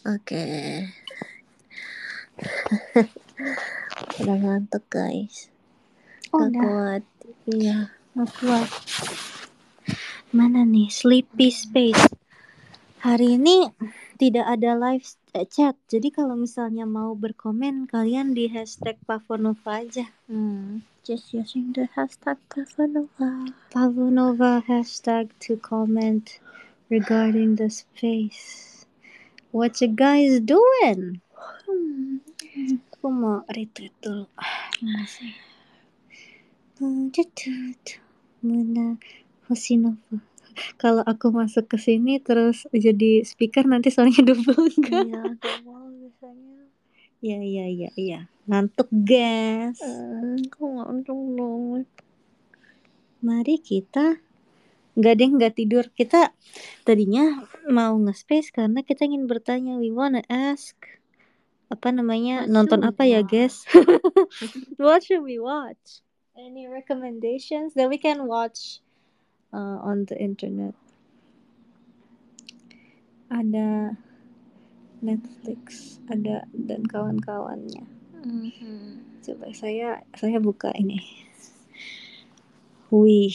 Oke. Udah ngantuk guys. Oh, Gak udah. kuat. Iya. Nggak kuat. Mana nih Sleepy Space? Hari ini tidak ada live chat. Jadi kalau misalnya mau berkomen, kalian di hashtag Pavonova aja. Just using the hashtag Pavonova. Pavonova hashtag to comment regarding the space. What you guys doing? Aku mau retweet dulu. Masih. Muna Hosinova. Kalau aku masuk ke sini terus jadi speaker nanti soalnya double enggak? Iya, double biasanya. Iya. Ngantuk guys. Aku ngantuk banget. Mari kita nggak tidur. Kita tadinya mau nge-space karena kita ingin bertanya. We wanna ask apa namanya, nonton apa ya guys? What should we watch? Any recommendations that we can watch on the internet? Ada Netflix, ada dan kawan-kawannya. Coba saya buka ini. Wih.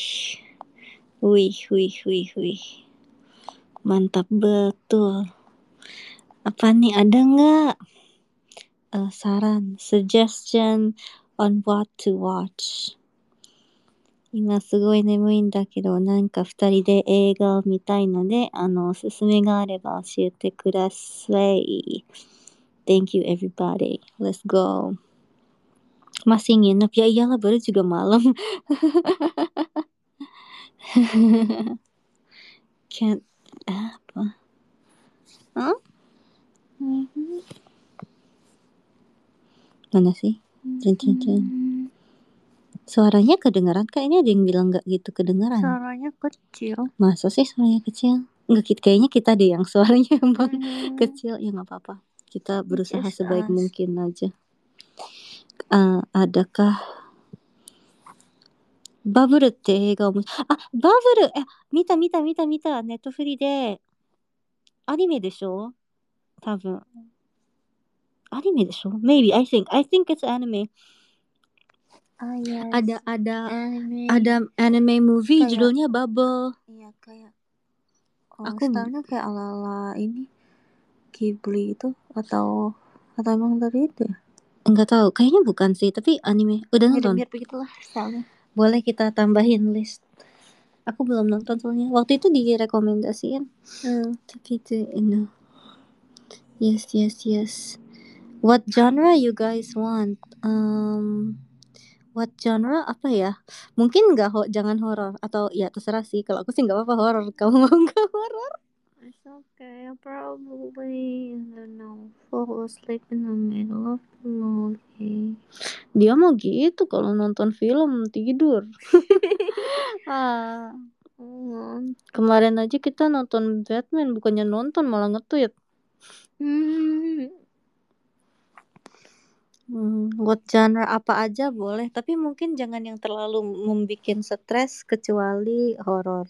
Mantap betul. Apa nih, ada nggak saran, suggestion on what to watch? 今すごい眠いんだけど、なんか二人で映画を見たいので、おすすめがあれば教えてください。Thank you everybody. Let's go. Masih nginep? Ya iyalah, baru juga malam. Can't apa? Huh? Mana sih? Suaranya kedengaran? Kayaknya ada yang bilang nggak gitu kedengaran. Suaranya kecil. Masa sih suaranya kecil? Nggak, kayaknya kita deh yang suaranya emang kecil. Ya nggak apa-apa. Kita berusaha Just sebaik us. mungkin aja. Adakah Bubble って映画面白い。バブル見た。ネットフリで。アニメでしょ？多分。アニメでしょ？ Maybe, I think it's anime. Yes. Ada anime movie Kayak- judulnya Bubble. Iya, kayak Aku stylenya kayak ala-ala ini Ghibli itu atau emang dari itu ya? enggak tahu, kayaknya bukan sih, tapi anime. Udah nonton? Mirip begitulah stylenya. Boleh kita tambahin list. Aku belum nonton soalnya. Waktu itu direkomendasiin. Tapi itu Yes. What genre you guys want? What genre apa ya? Mungkin jangan horor, atau ya terserah sih. Kalau aku sih nggak apa-apa horor. Kamu mau nggak horor? It's okay, probably, I don't know, fall asleep in the middle of the movie. Dia mau gitu kalau nonton film tidur. Kemarin aja kita nonton Batman, bukannya nonton malah nge-tweet. What genre apa aja boleh, tapi mungkin jangan yang terlalu membikin stres kecuali horor.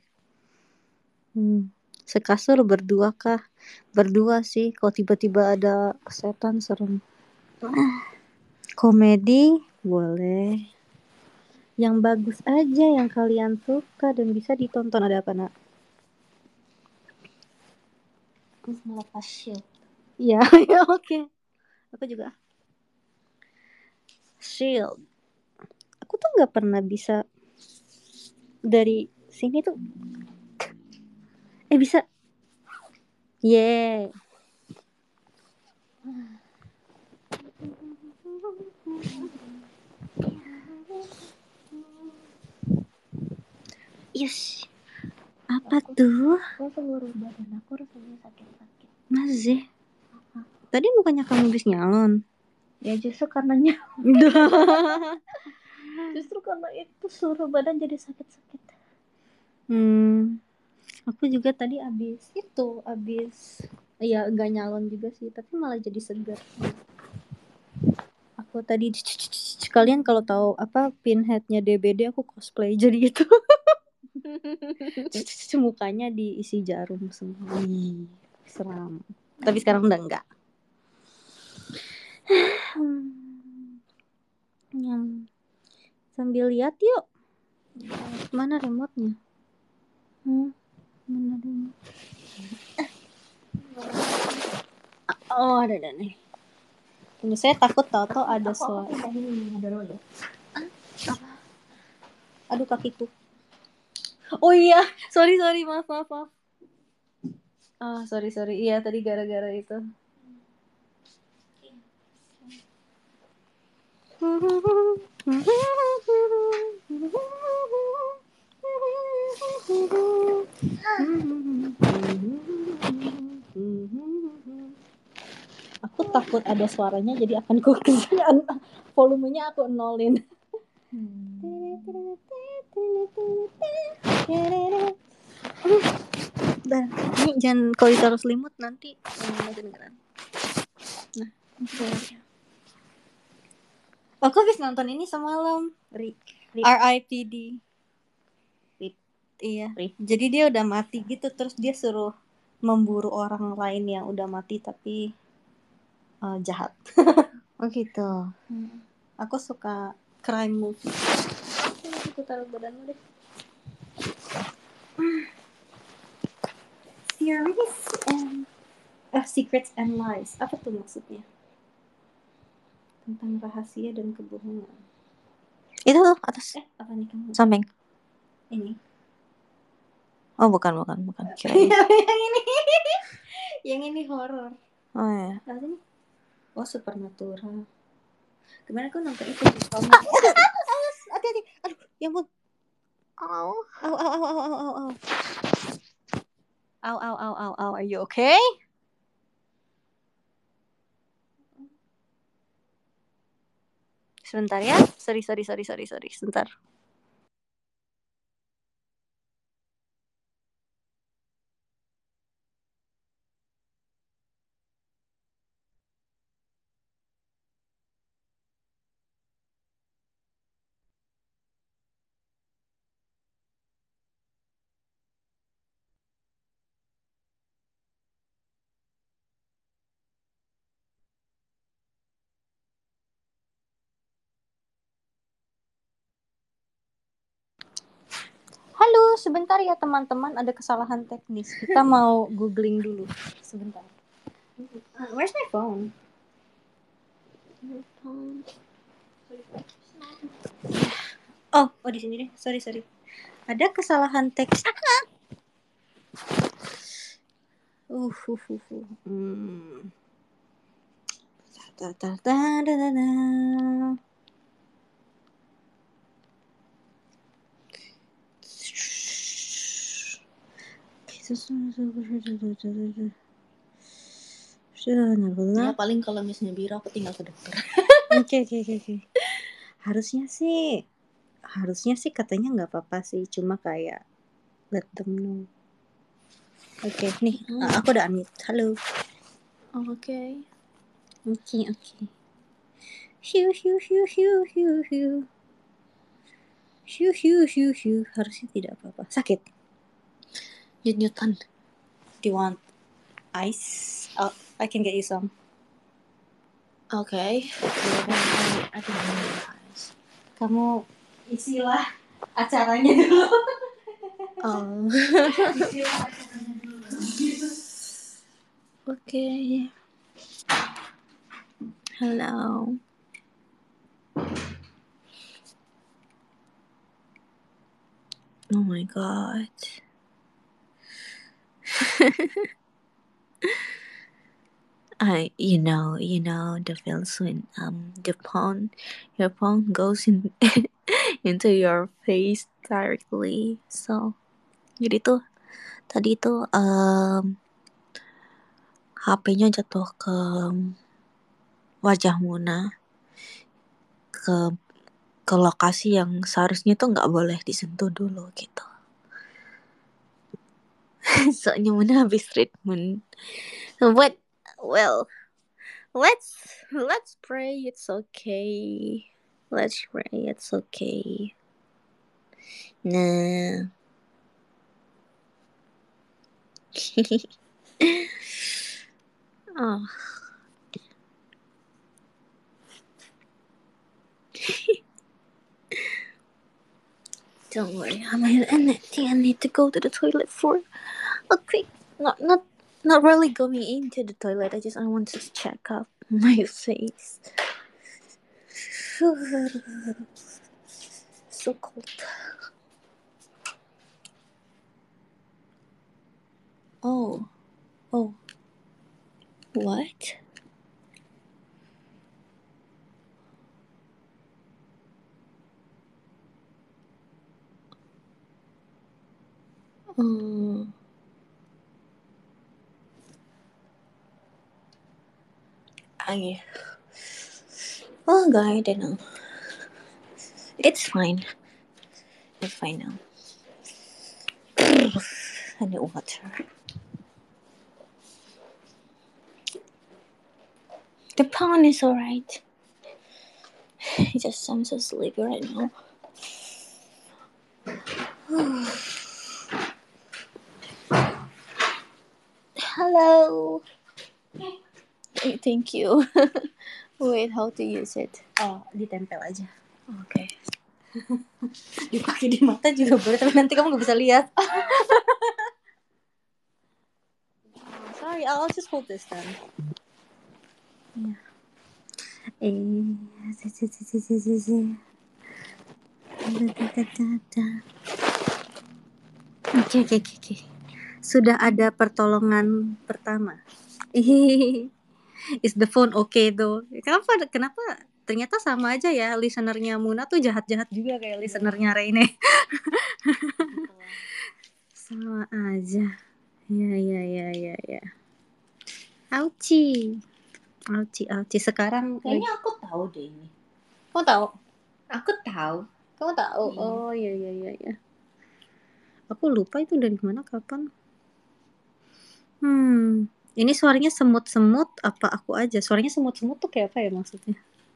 Sekasur berdua kah? Berdua sih, kalau tiba-tiba ada setan serem. Komedi boleh. Yang bagus aja, yang kalian suka dan bisa ditonton. Ada apa, Nak? Melepas shield. Ya, oke. Aku juga. Shield. Aku tuh nggak pernah bisa dari sini tuh. Bisa. Yeah. Yes. Apa tuh? Seluruh badan aku rasanya sakit-sakit. Masih. Tadi bukannya kamu habis nyalon? Ya justru karena justru karena itu seluruh badan jadi sakit-sakit. Aku juga tadi abis ya gak nyalon juga sih, tapi malah jadi segar. Aku tadi kalian kalau tahu apa pinheadnya DBD, aku cosplay jadi itu. Mukanya diisi jarum semua. Seram. Tapi sekarang udah enggak. Sambil lihat yuk. Mana remote-nya? Mana remote? Oh, ada nih. Tunggu, saya takut tahu ada suara. Aduh, kakiku. Oh iya, sorry, maaf. Sorry. Iya, tadi gara-gara itu. Aku takut ada suaranya, jadi akan ku volumenya aku nolin. Udah, ini jangan kalau ditaruh selimut nanti kedengeran. Nah, aku habis nonton ini semalam. R.I.P.D. Iya. Jadi dia udah mati gitu, terus dia suruh memburu orang lain yang udah mati tapi jahat. Oh gitu. Aku suka crime movie. Aku taruh badanmu deh. Secrets and Lies. Apa tuh maksudnya? Tentang rahasia dan kebohongan. Itu atas. Apa nih kamu? Samping. Ini. Oh bukan. Kirain. Yang ini horor. Oh ya. Nah, ini. Oh, Supernatural. Kemarin aku nonton itu di hati-hati. Aduh, ya ampun. Au. Au. Are you okay? Sebentar ya. Sorry. Sebentar. Halo, sebentar ya teman-teman, ada kesalahan teknis. Kita mau googling dulu. Sebentar. Where's my phone? Oh, di sini deh. Sorry. Ada kesalahan teks. Ya paling kalau misalnya biru aku tinggal ke dokter. Oke. Harusnya sih katanya nggak apa-apa sih, cuma kayak let them know. Oke, nih aku udah unmute. Halo. Oke. Hiu. Harusnya tidak apa-apa. Sakit. Nyut-nyutan. Do you want ice? Oh, I can get you some. Oke. Kamu isilah acaranya dulu. Oh. Oke. Hello. Oh my god. You know the feels when your phone goes in into your face directly. So jadi tuh tadi tuh HP-nya jatuh ke wajah Muna, ke lokasi yang seharusnya tuh nggak boleh disentuh dulu gitu. Soalnya Muna habis treatment. But well, let's pray it's okay. Let's pray it's okay. Nah. Oh. Don't worry, I need to go to the toilet for a quick, not really going into the toilet. I want to check up my face. So cold. Oh, what? I I don't know. It's fine. It's fine now. I need water. The pawn is alright. I'm so sleepy right now. Hello. Thank you. Wait, how to use it? Oh, ditempel aja. Okay. Dipakai di mata juga boleh, tapi nanti kamu nggak bisa lihat. Sorry, I'll just hold this then. Yeah. Oke. Sudah ada pertolongan pertama. Is the phone okay though? Kenapa? Ternyata sama aja ya, listenernya Muna tuh jahat-jahat juga kayak listenernya Reine. Sama aja. Ya. Auci. Sekarang Kayaknya aku tahu deh ini. kamu tahu? Aku tahu. Kamu tahu? Iya. Oh iya. Aku lupa itu dari mana kapan. Ini suaranya semut-semut apa aku aja? Suaranya semut-semut tuh kayak apa ya maksudnya?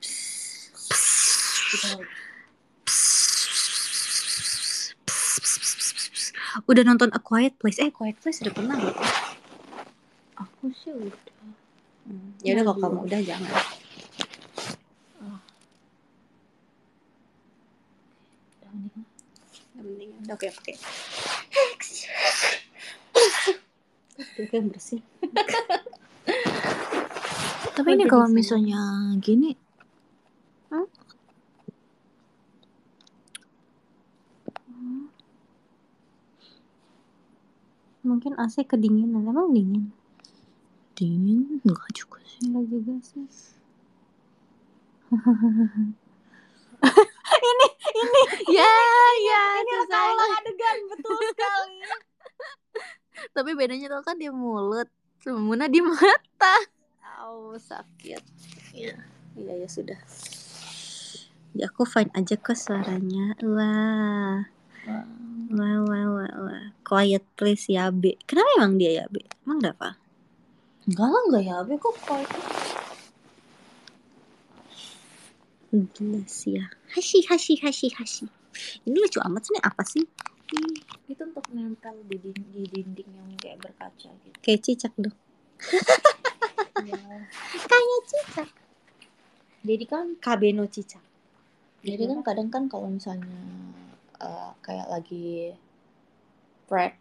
Udah nonton A Quiet Place? Quiet Place udah pernah loh. Aku sih udah. Ya udah kalau kamu udah jangan. Oke. Itu yang bersih. Tapi ini kalau misalnya gini, mungkin AC kedinginan. Emang dingin? Dingin enggak juga sih. Enggak juga sih. ini susah. adegan betul sekali. Tapi bedanya tuh kan di mulut, Muna di mata. Sakit. Iya. Ya sudah. Ya aku fine aja kok suaranya. Wah. Quiet Place ya B. Kenapa emang dia ya B? Emang kenapa? Enggak ya, Be kok quiet. Gila sih ya. Hashi. Ini lucu amat sih, apa sih? Itu untuk nempel di dinding yang kayak berkaca gitu. Kayak cicak dong. Ya. Kayak cicak. Jadi kan Kabeno cicak. Jadi kan kadang kan kalau misalnya kayak lagi prep,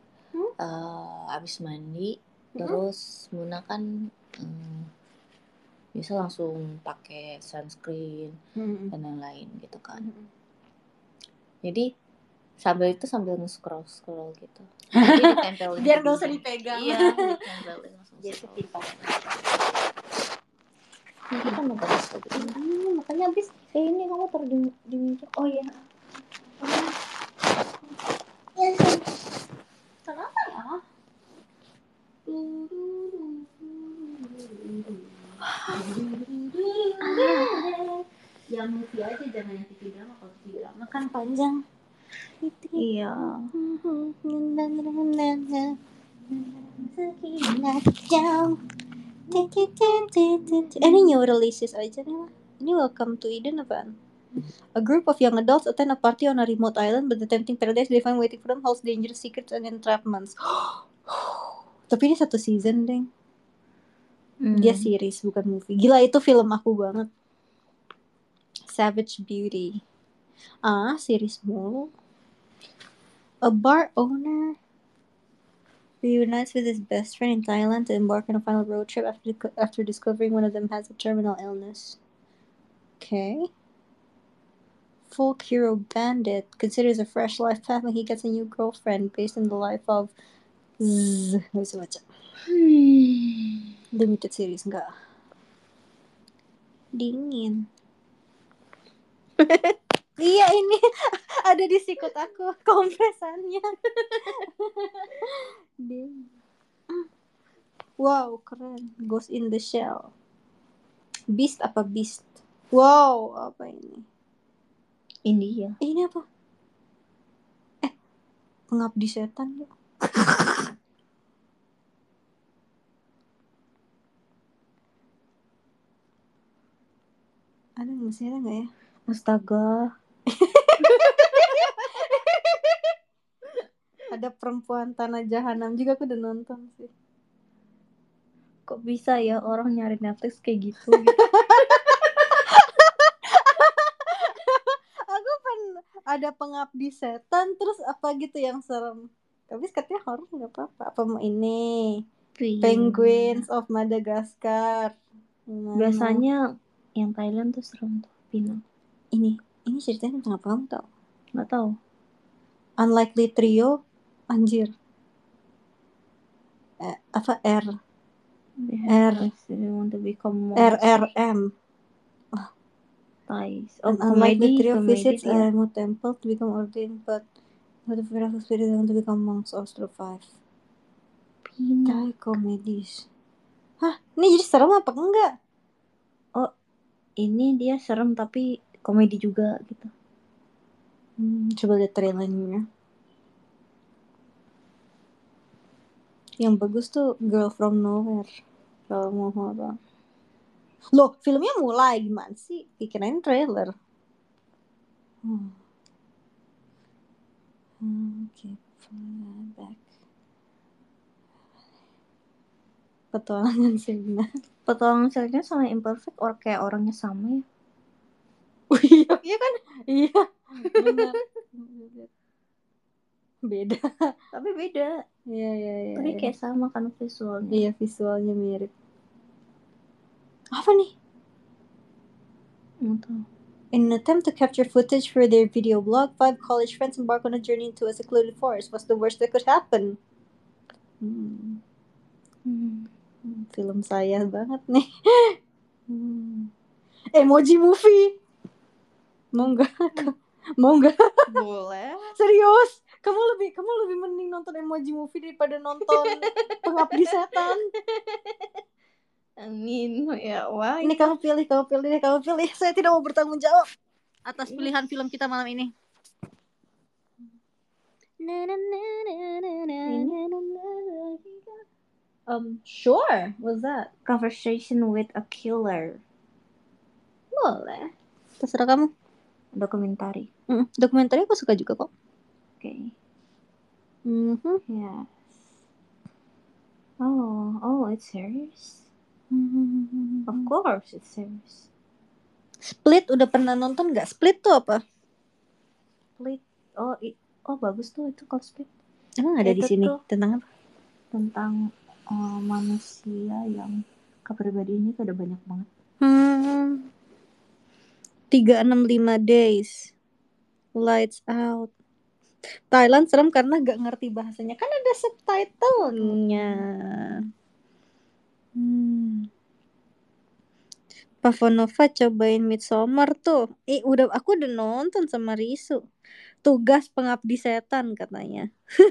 abis mandi, terus Muna kan bisa langsung pakai sunscreen dan lain-lain gitu kan. Jadi sambil nge-scroll gitu. Jadi ditempelin. Biar gak usah dipegang. Iya, ditempelin langsung. Jadi ketimpang. Ini kan bagus gitu. Makanya abis kayak ini kamu taruh di meja. Oh iya. Kenapa ya? Yang movie aja, jangan yang TV drama. Kalau TV drama kan panjang. Iya. Ini new releases aja nih lah. Ini Welcome to Eden apaan? A group of young adults attend a party on a remote island, but the tempting paradise they find waiting for them holds dangerous secrets and entrapments. Tapi ini 1 season, deng. Dia series bukan movie. Gila, itu film aku banget. Savage Beauty. Series mulu. A bar owner reunites with his best friend in Thailand to embark on a final road trip after discovering one of them has a terminal illness. Okay. Folk hero Bandit considers a fresh life path when he gets a new girlfriend based on the life of Nggak bisa baca. Limited series, enggak. Dingin. Iya, ini ada di sikut aku kompresannya. Dingin. Wow, keren. Ghost in the Shell. Beast apa Beast? Wow, apa ini? India. Ini apa? Pengabdi setan ya. Ada masih ada nggak ya? Astaga. Ada Perempuan Tanah Jahanam juga, aku udah nonton sih. Kok bisa ya orang nyari Netflix kayak gitu? Aku ada Pengabdi Setan, terus apa gitu yang serem. Tapi katanya horor nggak apa-apa. Apa mau ini? Penguins of Madagascar. Biasanya yang Thailand tuh serem tuh, Pinang. Ini ceritanya tentang apa kamu tau? Nggak tahu. Unlikely Trio, anjir. Apa R? They want to become monsters. RRM. Thais. An unlikely trio Komedi visits dia. a remote temple to become ordained, but the fearful spirits want to become monks or survive. Pinang. Thai komedis. Hah? Ini jadi serem apa enggak? Oh, ini dia serem tapi komedi juga gitu. Coba lihat trailernya. Yang bagus tuh Girl From Nowhere. Kalau mau horor. Loh, filmnya mulai gimana sih? Kirain trailer. Okay, back. Petualangan Serena. Petualangan Serena sama Imperfect kayak orangnya sama ya. Iya kan? Iya. Benar. Beda. Tapi beda. Iya. Tapi kayak sama kan visualnya. Iya, visualnya mirip. Apa nih? Nggak tahu. In an attempt to capture footage for their video blog, 5 college friends embark on a journey into a secluded forest. What's the worst that could happen? Film saya banget nih. Emoji Movie. Mau nggak? Boleh. Serius? Kamu lebih mending nonton Emoji Movie daripada nonton Pengabdi Setan. Amin. Ya, wah. Ini kamu pilih. Saya tidak mau bertanggung jawab atas pilihan film kita malam ini. Sure. What's that? Conversation with a Killer. Boleh. Terserah kamu. Dokumentari. Dokumentari aku suka juga kok. Okay. Yes. Oh, it's serious. Of course, it's serious. Split udah pernah nonton nggak? Split tuh apa? Split. Oh bagus tuh itu kalau Split. Emang ada di sini tentang apa? Tentang manusia yang kepribadiannya tuh ada banyak banget. 365 days. Lights Out. Thailand serem karena gak ngerti bahasanya. Kan ada subtitlenya. Pavonova cobain Midsommar tuh. Aku udah nonton sama Risu. Tugas Pengabdi Setan katanya.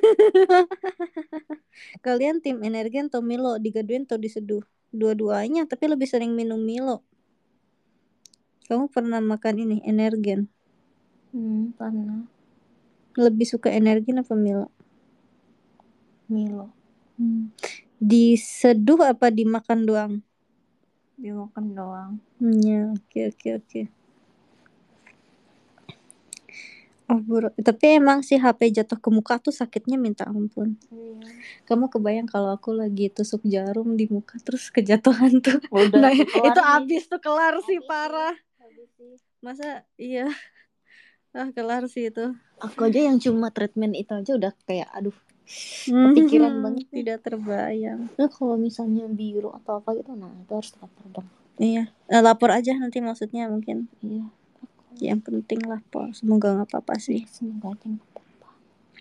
Kalian tim Energen atau Milo? Digaduin atau diseduh? Dua-duanya, tapi lebih sering minum Milo. Kamu pernah makan ini Energen? Pernah. Lebih suka Energen apa Milo? Milo. Diseduh apa dimakan doang? Dimakan doang. Ya, oke. Oh, buruk. Tapi emang sih HP jatuh ke muka tuh sakitnya minta ampun. Kamu kebayang kalau aku lagi tusuk jarum di muka terus kejatuhan tuh. Udah Nah, sih, kelar itu sih. abis tuh, kelar sih, Habis parah. Habis sih. Masa iya. Kelar sih itu. Aku aja yang cuma treatment itu aja udah kayak aduh, kepikiran banget. Tidak terbayang. Nah, kalau misalnya biru atau apa gitu, nah itu harus lapor dong. Iya. Lapor aja nanti maksudnya mungkin. Iya. Yang penting lapor. Semoga nggak apa-apa sih. Semoga aja nggak apa-apa.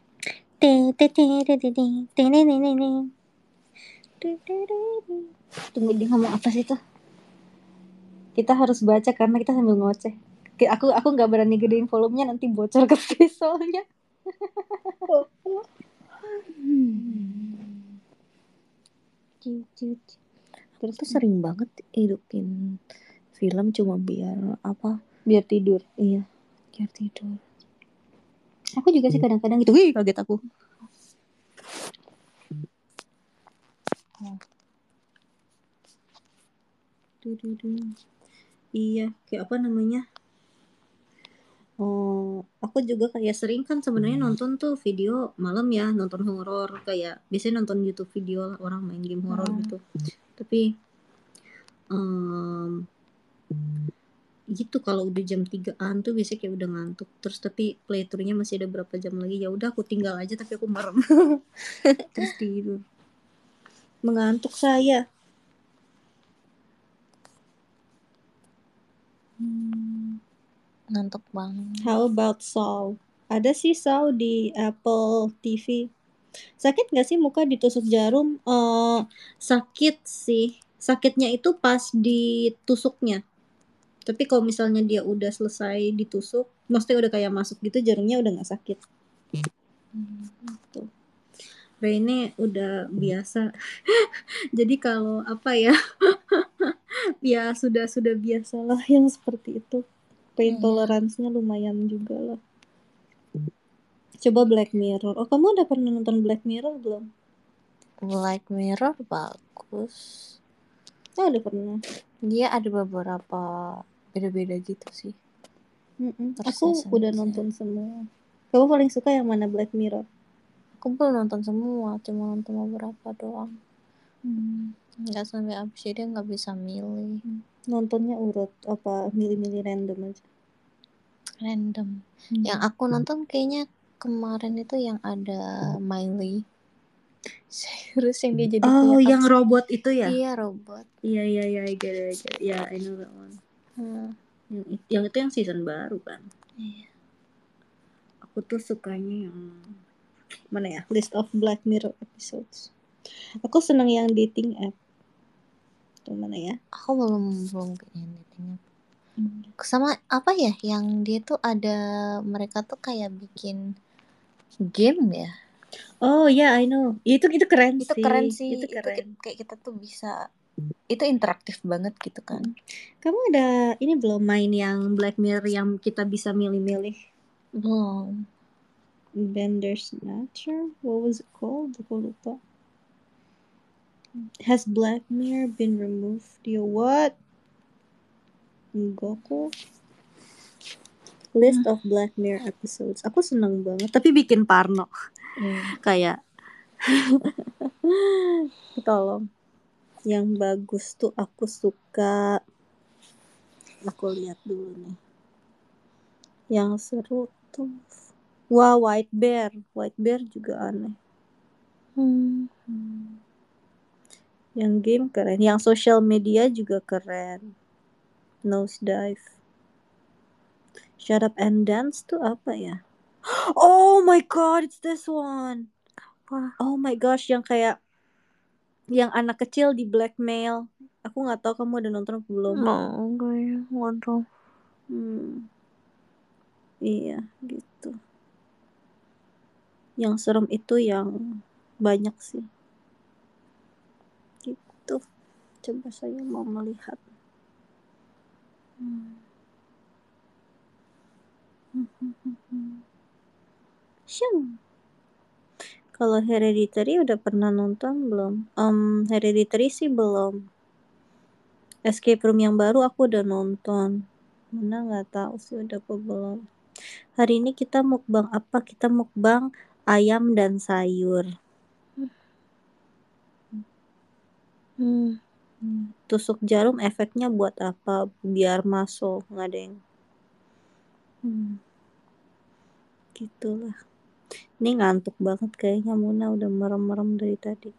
Tunggu, dia ngomong apa sih tuh? Kita harus baca karena kita sambil ngoceh. Aku nggak berani gedein volumenya, nanti bocor ke visualnya. Terus tuh sering banget hidupin film cuma biar apa? Biar tidur. Iya, biar tidur. Aku juga sih kadang-kadang gitu. Wih, kaget aku. Iya, kayak apa namanya? Oh, aku juga kayak sering kan sebenarnya nonton tuh video malam ya, nonton horor, kayak biasanya nonton YouTube video lah, orang main game horor gitu. Tapi gitu kalau udah jam 3-an tuh biasanya kayak udah ngantuk. Terus tapi playthroughnya masih ada berapa jam lagi, ya udah aku tinggal aja tapi aku merem. Terus tidur. Mengantuk saya. Ngantuk banget. How about Saw? Ada sih Saw di Apple TV. Sakit gak sih muka ditusuk jarum? Sakit sih. Sakitnya itu pas ditusuknya. Tapi kalau misalnya dia udah selesai ditusuk, maksudnya udah kayak masuk gitu, jarumnya udah gak sakit. Gitu. Rene udah biasa. Jadi kalau apa ya, ya sudah biasalah yang seperti itu. Pain toleransinya lumayan juga lah. Coba Black Mirror. Oh, kamu udah pernah nonton Black Mirror belum? Black Mirror bagus. Oh, udah pernah. Dia ada beberapa beda-beda gitu sih. Aku udah nonton semua. Kamu paling suka yang mana Black Mirror? Aku belum nonton semua, cuma nonton beberapa doang. Nggak sampai habis, jadi nggak bisa milih. Nontonnya urut apa milih-milih random aja? Random. Yang aku nonton kayaknya kemarin itu yang ada Miley. Serius yang dia jadi Oh, punya yang taksi. robot itu ya? Iya, robot. Iya, I get it. Ya, I know that one. Yang itu yang season baru kan? Iya. Aku tuh sukanya yang mana ya? List of Black Mirror episodes. Aku seneng yang dating app. Itu mana ya? Aku belum kayaknya dating app. Sama apa ya? Yang dia tuh ada, mereka tuh kayak bikin game ya. Oh ya, I know. Itu keren Itu sih. keren sih. Itu keren. Kayak kita tuh bisa, itu interaktif banget gitu kan. Kamu ada ini belum main yang Black Mirror yang kita bisa milih-milih? Belum. Bandersnatcher? What was it called? Aku lupa. Has Black Mirror been removed? Yo, what? Enggak kok. List of Black Mirror episodes. Aku seneng banget, tapi bikin parno. Kayak tolong. Yang bagus tuh aku suka. Aku lihat dulu nih. Yang seru tuh. Wah, White Bear. White Bear juga aneh. Yang game keren. Yang social media juga keren. Nosedive. Shut Up and Dance tuh apa ya? Oh my god, it's this one. Oh my gosh, yang kayak yang anak kecil di blackmail. Aku nggak tahu kamu udah nonton apa belum? Nggak tahu. Iya, gitu. Yang serem itu yang banyak sih. Gitu. Coba saya mau melihat. Syung. Kalau Hereditary udah pernah nonton belum? Hereditary sih belum. Escape Room yang baru aku udah nonton. Mana nggak tahu sih udah apa belum. Hari ini kita mukbang apa? Kita mukbang ayam dan sayur. Tusuk jarum efeknya buat apa? Biar masuk, nggak ada yang gitulah. Ini ngantuk banget kayaknya Muna, udah merem-merem dari tadi.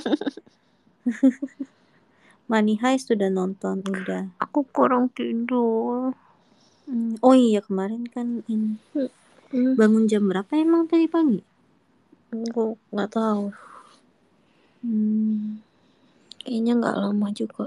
Money Heist sudah nonton, udah. Aku kurang tidur. Oh iya, kemarin kan ini bangun jam berapa emang tadi pagi? Aku nggak tahu. Kayaknya nggak lama juga.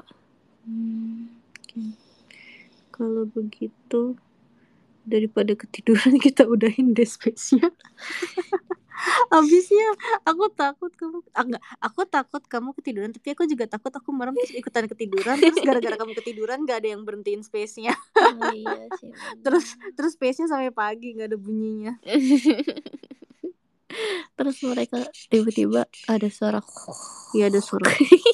Kalau begitu, daripada ketiduran kita udahin deh space-nya. Abisnya aku takut kamu ketiduran, tapi aku juga takut aku merem terus ikutan ketiduran, terus gara-gara kamu ketiduran gak ada yang berhentiin space-nya. Oh iya sih. Terus space-nya sampai pagi gak ada bunyinya. Terus mereka tiba-tiba ada suara. Iya, ada suara.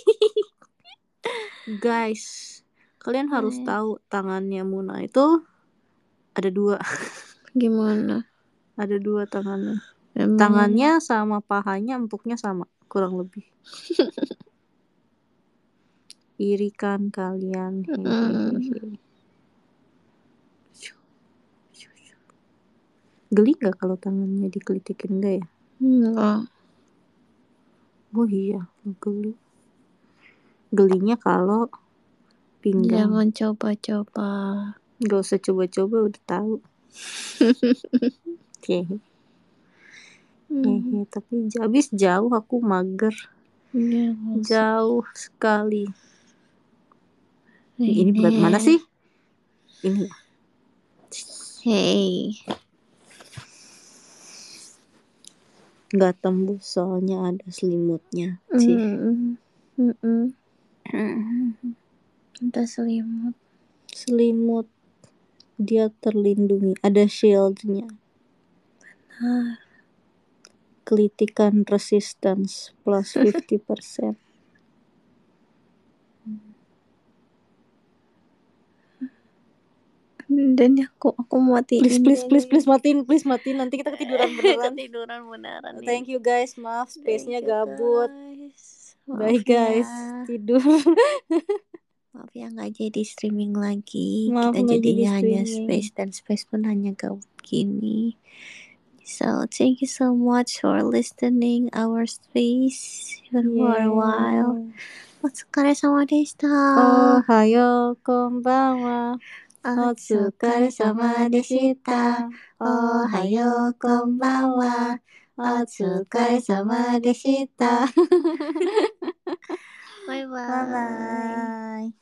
Guys, kalian harus tahu tangannya Muna itu ada 2. Gimana? Ada 2 tangannya. Emang Tangannya sama pahanya empuknya sama, kurang lebih. Iri kan kalian. Geli gak kalau tangannya dikelitikin, enggak ya? enggak. Oh iya, geli. Gelinya kalau pinggang. Jangan coba-coba. Gak usah coba-coba, udah tahu. Tapi habis jauh aku mager. Ya, Jauh sekali. Ini buat mana sih? Ini. Hey. Gak tembus soalnya ada selimutnya. Ada selimut. Selimut dia terlindungi, ada shieldnya. Kelitikan resistance plus 50%. Dan aku matiin. Please matiin, nanti kita ketiduran beneran. Ketiduran beneran. Thank you guys, maaf space-nya gabut. Bye guys, tidur. Maaf ya nggak jadi streaming lagi. Maaf, kita nggak jadinya jadi hanya streaming. space, dan space pun hanya gabut gini. So thank you so much for listening our space for a while. お疲れ様でした。 おはよう、こんばんは。お疲れ様でした。おはよう、こんばんは。お疲れ様でした。 バイバイ。 バイバイ。